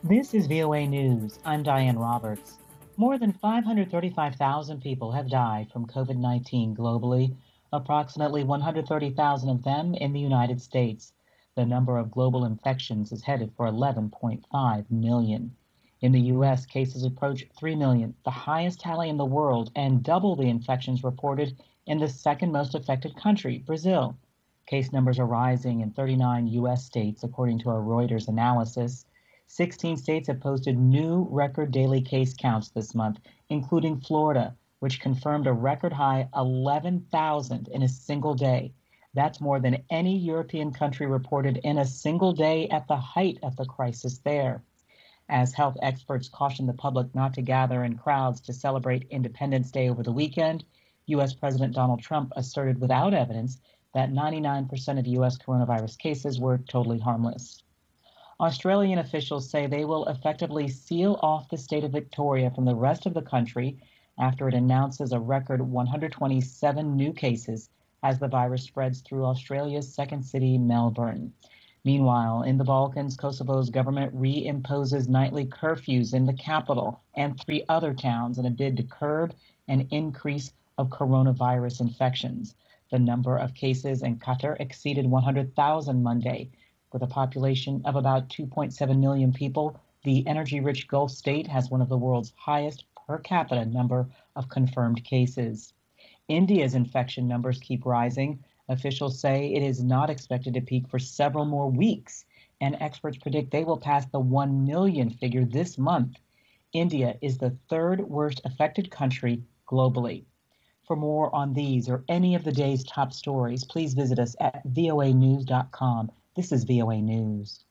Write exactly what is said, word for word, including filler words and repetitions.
This is V O A News. I'm Diane Roberts. More than five hundred thirty-five thousand people have died from COVID nineteen globally, approximately one hundred thirty thousand of them in the United States. The number of global infections is headed for eleven point five million. In the U S, cases approach three million, the highest tally in the world, and double the infections reported in the second most affected country, Brazil. Case numbers are rising in thirty-nine U S states, according to a Reuters analysis. sixteen states have posted new record daily case counts this month, including Florida, which confirmed a record high eleven thousand in a single day. That's more than any European country reported in a single day at the height of the crisis there. As health experts caution the public not to gather in crowds to celebrate Independence Day over the weekend, U S. President Donald Trump asserted without evidence that ninety-nine percent of U S coronavirus cases were totally harmless. Australian officials say they will effectively seal off the state of Victoria from the rest of the country after it announces a record one hundred twenty-seven new cases as the virus spreads through Australia's second city, Melbourne. Meanwhile, in the Balkans, Kosovo's government reimposes nightly curfews in the capital and three other towns in a bid to curb an increase of coronavirus infections. The number of cases in Qatar exceeded one hundred thousand Monday. With a population of about two point seven million people, the energy-rich Gulf state has one of the world's highest per capita number of confirmed cases. India's infection numbers keep rising. Officials say it is not expected to peak for several more weeks, and experts predict they will pass the one million figure this month. India is the third worst affected country globally. For more on these or any of the day's top stories, please visit us at voa news dot com. This is V O A News.